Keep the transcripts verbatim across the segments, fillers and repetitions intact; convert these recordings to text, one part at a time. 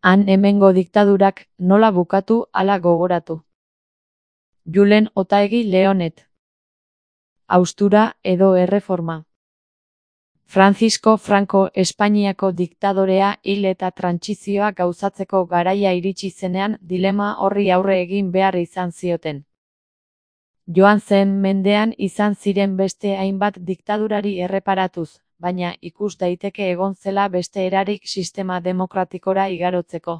Han hemengo diktadurak nola bukatu ala gogoratu. Julen Otaegi Leonet. Haustura edo erreforma. Francisco Franco Espainiako diktadorea hil eta trantsizioa gauzatzeko garaia iritsi zenean dilema horri aurre egin behar izan zioten. Joan zen mendean izan ziren beste hainbat diktadurari erreparatuz, baina ikus daiteke egon zela beste erarik sistema demokratikora igarotzeko.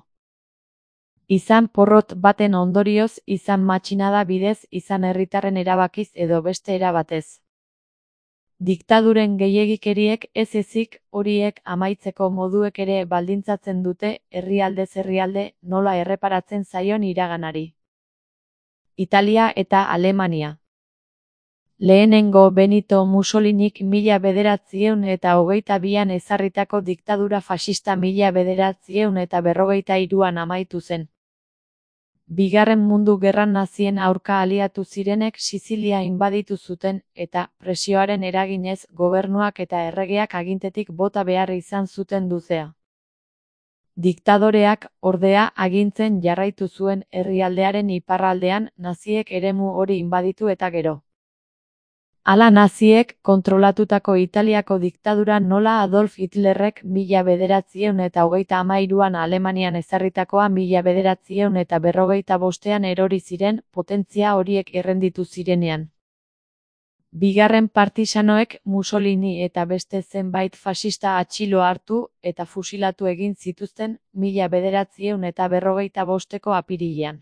Izan porrot baten ondorioz, izan matxinada bidez, izan herritarren erabakiz edo beste era batez. Diktaduren gehiegikeriek ez ezik horiek amaitzeko moduek ere baldintzatzen dute herrialdez herrialde nola erreparatzen zaion iraganari. Italia eta Alemania. Lehenengo Benito Mussolinik mila bederatziehun eta hogeita bian ezarritako diktadura faxista mila bederatziehun eta berrogeita hiruan amaitu zen. Bigarren Mundu Gerran nazien aurka aliatu zirenek Sizilia inbaditu zuten eta presioaren eraginez gobernuak eta erregeak agintetik bota behar izan zuten duzea. Diktadoreak, ordea, agintzen jarraitu zuen herrialdearen iparraldean naziek eremu hori inbaditu eta gero. Hala naziek kontrolatutako Italiako diktadura nola Adolf Hitlerrek mila bederatziehun eta hogeita hamairuan Alemanian ezarritakoa mila bederatziehun eta berrogeita bostean erori ziren potentzia horiek errenditu zirenean. Bigarren partisanoek Mussolini eta beste zenbait faxista atxilo hartu eta fusilatu egin zituzten mila bederatziehun eta berrogeita bosteko apirilean.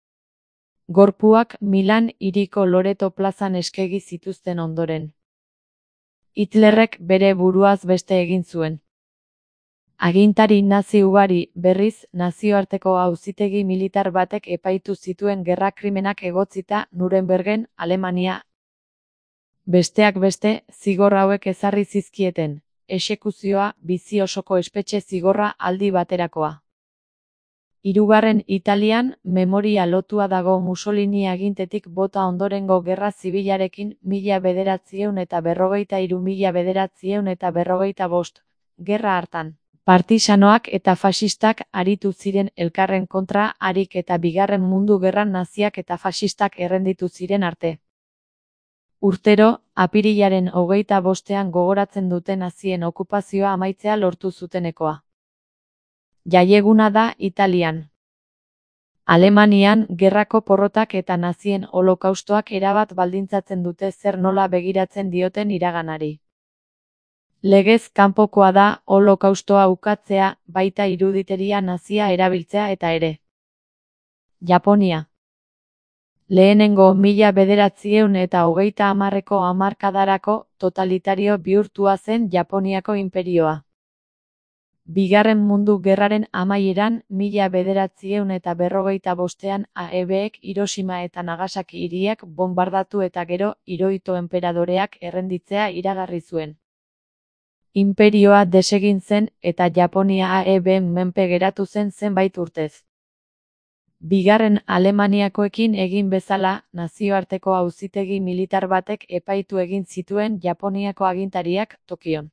Gorpuak Milan hiriko Loreto plazan eskegi zituzten ondoren. Hitlerrek bere buruaz beste egin zuen. Agintari nazi ugari, berriz, nazioarteko auzitegi militar batek epaitu zituen gerra krimenak egotzita Nurembergen, Alemania. Besteak beste, zigor hauek ezarri zizkieten, exekuzioa, bizi osoko espetxe zigorra aldi baterakoa. Hirugarren Italian, memoria lotua dago Mussolini agintetik bota ondorengo gerra zibilarekin mila bederatziehun eta berrogeita hiru mila bederatziehun eta berrogeita bost, gerra hartan. Partisanoak eta faxistak aritu ziren elkarren kontra harik eta bigarren mundu gerran naziak eta faxistak errenditu ziren arte. Urtero, apirilaren hogeita bostean gogoratzen duten nazien okupazioa amaitzea lortu zutenekoa. Jaieguna da Italian. Alemanian, gerrako porrotak eta nazien holokaustoak erabat baldintzatzen dute zer nola begiratzen dioten iraganari. Legez kanpokoa da holokaustoa ukatzea, baita iruditeria nazia erabiltzea eta ere. Japonia. Lehenengo mila bederatziehun eta hogeita hamarreko hamarkadarako totalitario bihurtua zen Japoniako inperioa. Bigarren Mundu Gerraren amaieran mila bederatziehun eta berrogeita bostean A E Bek Hiroshima eta Nagasaki hiriak bonbardatu eta gero Hirohito enperadoreak errenditzea iragarri zuen. Inperioa desegin zen eta Japonia A E Ben menpe geratu zen zenbait urtez. Bigarren Alemaniakoekin egin bezala, nazioarteko auzitegi militar batek epaitu egin zituen Japoniako agintariak Tokion.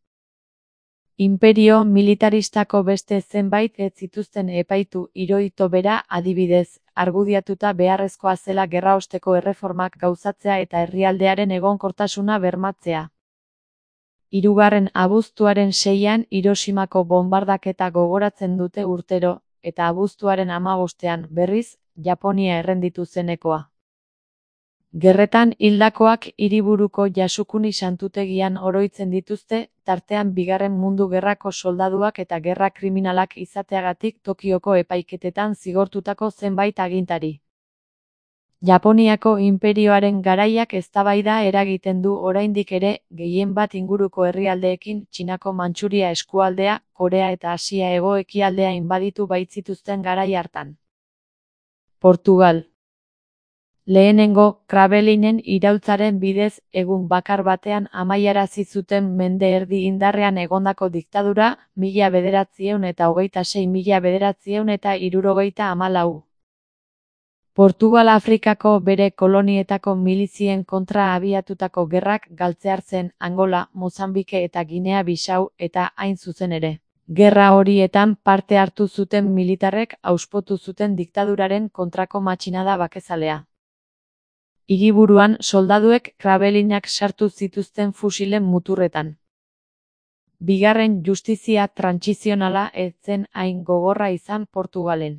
Inperio militaristako beste zenbait ez zituzten epaitu Hirohito bera adibidez, argudiatuta beharrezkoa zela gerraosteko erreformak gauzatzea eta herrialdearen egonkortasuna bermatzea. Hirugarren abuztuaren seian Hiroshimako bonbardaketa gogoratzen dute urtero, eta abuztuaren hamabostean, berriz, Japonia errenditu zenekoa. Gerretan hildakoak hiriburuko Yasukuni santutegian oroitzen dituzte, tartean Bigarren Mundu Gerrako soldaduak eta gerra kriminalak izateagatik Tokioko epaiketetan zigortutako zenbait agintari. Japoniako inperioaren garaiak eztabaida eragiten du oraindik ere, gehien bat inguruko herrialdeekin Txinako Mantxuria eskualdea, Korea eta Asia hego-ekialdea inbaditu baitzituzten garai hartan. Portugal. Lehenengo Krabelinen iraultzaren bidez egun bakar batean amaiarazi zuten mende erdi indarrean egondako diktadura, mila bederatziehun eta hogeita sei mila bederatziehun eta hirurogeita hamalau. Portugal Afrikako bere kolonietako milizien kontra abiatutako gerrak galtzear zen Angola, Mozambike eta Ginea Bisau eta hain zuzen ere. Gerra horietan parte hartu zuten militarrek auspotu zuten diktaduraren kontrako matxinada bakezalea. Hiriburuan soldaduek krabelinak sartu zituzten fusilen muturretan. Bigarren justizia trantsizionala ez zen hain gogorra izan Portugalen.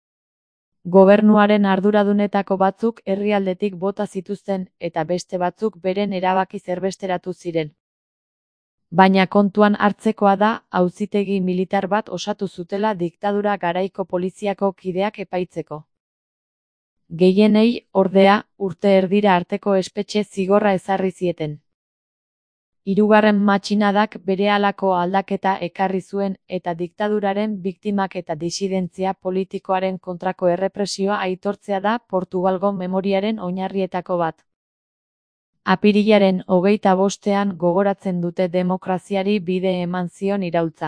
Gobernuaren arduradunetako batzuk herrialdetik bota zituzten eta beste batzuk beren erabakiz erbesteratu ziren. Baina kontuan hartzekoa da auzitegi militar bat osatu zutela diktadura garaiko poliziako kideak epaitzeko. Gehienei, ordea, urte erdira arteko espetxe zigorra ezarri zieten. Hirugarren matxinadak berehalako aldaketa ekarri zuen eta diktaduraren biktimak eta disidentzia politikoaren kontrako errepresioa aitortzea da Portugalgo memoriaren oinarrietako bat. Apirilaren hogeita bostean gogoratzen dute demokraziari bide eman zion iraultza.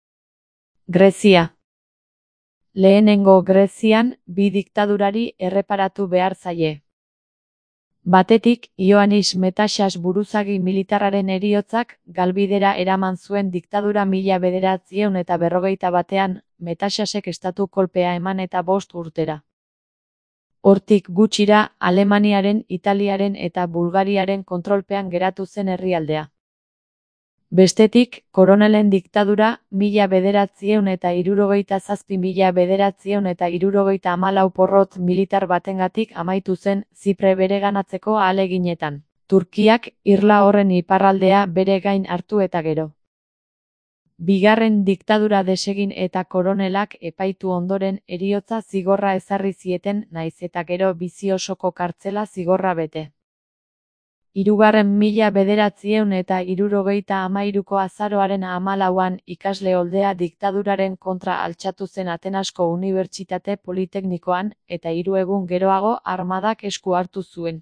Grezia. Lehenengo Grezian bi diktadurari erreparatu behar zaie. Batetik, Ioannis Metaxas buruzagi militarraren heriotzak galbidera eraman zuen diktadura mila bederatziehun eta berrogeita batean, Metaxasek estatu kolpea eman eta bost urtera. Hortik gutxira, Alemaniaren, Italiaren eta Bulgariaren kontrolpean geratu zen herrialdea. Bestetik, koronelen diktadura, mila bederatziehun eta hirurogeita zazpi mila bederatziehun eta hirurogeita hamalau porrot militar batengatik amaitu zen Zipre bereganatzeko ahaleginetan. Turkiak irla horren iparraldea bere gain hartu eta gero. Bigarren diktadura desegin eta koronelak epaitu ondoren heriotza zigorra ezarri zieten naiz eta gero bizi osoko kartzela zigorra bete. Hirugarren mila bederatziehun eta hirurogeita hamairuko azaroaren hamalauan ikasle oldea diktaduraren kontra altxatu zen Atenasko Unibertsitate Politeknikoan eta hiru egun geroago armadak esku hartu zuen.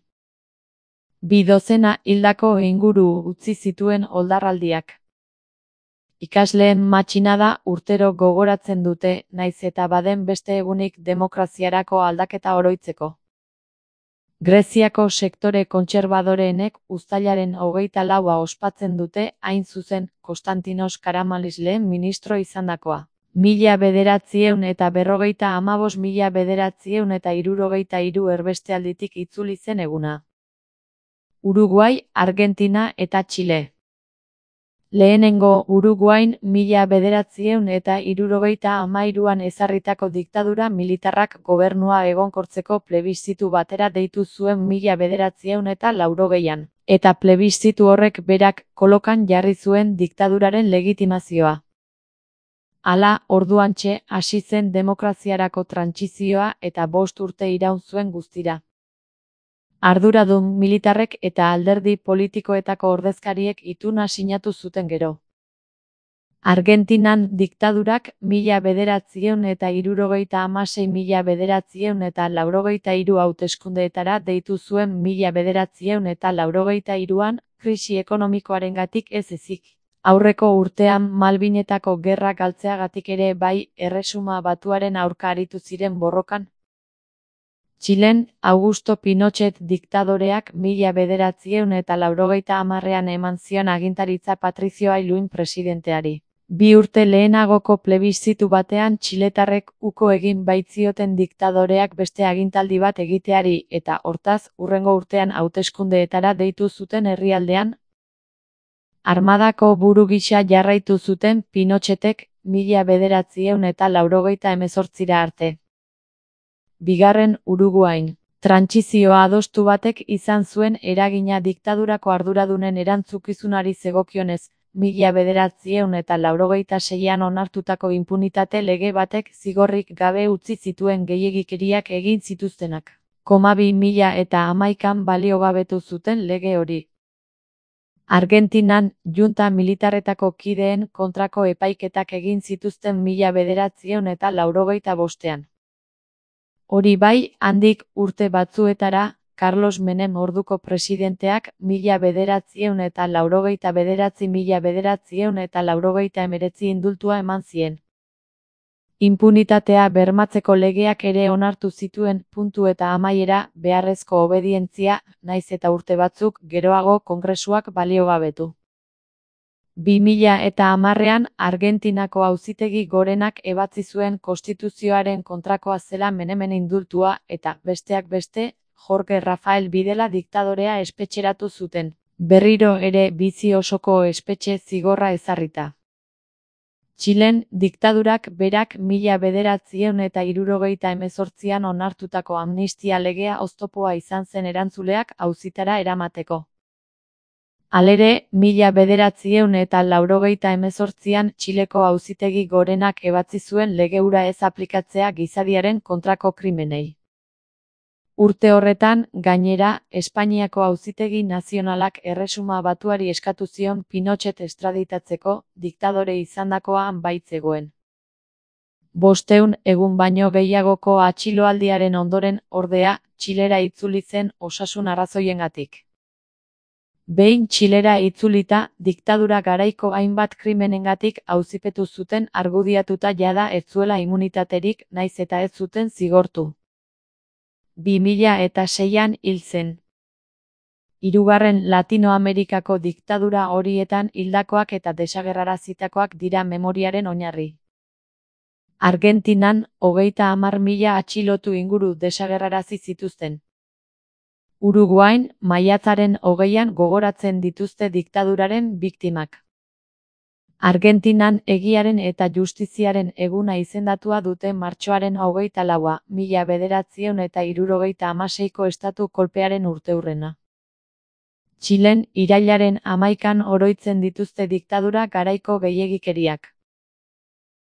Bi dozena hildako inguru utzi zituen oldarraldiak. Ikasleen matxinada urtero gogoratzen dute, naiz eta baden beste egunik demokraziarako aldaketa oroitzeko. Greziako sektore kontserbadoreenek uztailaren hogeita laua ospatzen dute, hain zuzen, Konstantinos Karamanlis lehen ministro izandakoa. Mila bederatziehun eta berrogeita hamabost mila bederatziehun eta hirurogeita hiru erbestealditik itzuli zen eguna. Uruguai, Argentina eta Txile. Lehenengo Uruguain mila bederatziehun eta hirurogeita hamairuan ezarritako diktadura militarrak gobernua egonkortzeko plebiszitu batera deitu zuen mila bederatziehun eta laurogeian, eta plebiszitu horrek berak kolokan jarri zuen diktaduraren legitimazioa. Hala, orduantxe hasi zen demokraziarako trantsizioa eta bost urte iraun zuen guztira. Arduradun militarrek eta alderdi politikoetako ordezkariek ituna sinatu zuten gero. Argentinan diktadurak mila bederatziehun eta hirurogeita hamasei mila bederatziehun eta laurogeita hiru hauteskundeetara deitu zuen mila bederatziehun eta laurogeita hiruan krisi ekonomikoarengatik ez ezik. Aurreko urtean Malbinetako gerra galtzeagatik ere bai Erresuma Batuaren aurka aritu ziren borrokan. Txilen, Augusto Pinochet diktadoreak mila bederatziehun eta laurogeita hamarrean eman zion agintaritza Patrizio Aylwin presidenteari. Bi urte lehenagoko plebiszitu batean txiletarrek uko egin baitzioten diktadoreak beste agintaldi bat egiteari eta hortaz hurrengo urtean hauteskundeetara deitu zuten herrialdean. Armadako buru gisa jarraitu zuten Pinochetek mila bederatziehun eta laurogeita hemezortzira arte. Bigarren Uruguain. Trantsizioa adostu batek izan zuen eragina diktadurako arduradunen erantzukizunari zegokionez, mila bederatziehun eta laurogeita seian onartutako inpunitate lege batek zigorrik gabe utzi zituen gehiegikeriak egin zituztenak. Koma bi mila eta hamaikan baliogabetu zuten lege hori. Argentinan, junta militarretako kideen kontrako epaiketak egin zituzten mila bederatziehun eta laurogeita bostean. Hori bai, handik urte batzuetara, Carlos Menem orduko presidenteak mila bederatziehun eta laurogeita bederatzi mila bederatziehun eta laurogeita hemeretzi indultua eman zien. Inpunitatea bermatzeko legeak ere onartu zituen puntu eta amaiera beharrezko obedientzia, naiz eta urte batzuk geroago kongresuak baliogabetu. bi mila eta hamarrean Argentinako Auzitegi Gorenak ebatzi zuen konstituzioaren kontrakoa zela Menemen indultua eta, besteak beste, Jorge Rafael Videla diktadorea espetxeratu zuten, berriro ere bizi osoko espetxe zigorra ezarrita. Txilen, diktadurak berak mila bederatziehun eta hirurogeita hemezortzian onartutako amnistia legea oztopoa izan zen erantzuleak auzitara eramateko. Halere, mila bederatziehun eta laurogeita hemezortzian Txileko Auzitegi Gorenak ebatzi zuen lege hura ez aplikatzea gizadiaren kontrako krimenei. Urte horretan, gainera, Espainiako Auzitegi Nazionalak Erresuma Batuari eskatu zion Pinochet estraditatzeko, diktadore izandakoan baitzegoen. Bosteun egun baino gehiagoko atxiloaldiaren ondoren, ordea, Txilera itzuli zen osasun arrazoiengatik. Behin Txilera itzulita, diktadura garaiko hainbat krimenengatik auzipetu zuten argudiatuta jada ez zuela immunitaterik naiz eta ez zuten zigortu. bi mila eta seian hil zen. Hirugarren Latinoamerikako diktadura horietan hildakoak eta desagerrarazitakoak dira memoriaren oinarri. Argentinan, hogeita hamar mila atxilotu inguru desagerrarazi zituzten. Uruguain, maiatzaren hogeian gogoratzen dituzte diktaduraren biktimak. Argentinan egiaren eta justiziaren eguna izendatua dute martxoaren hogeita laua, mila bederatziehun eta hirurogeita hamaseiko estatu kolpearen urteurrena. Txilen, irailaren hamaikan oroitzen dituzte diktadura garaiko gehiegikeriak.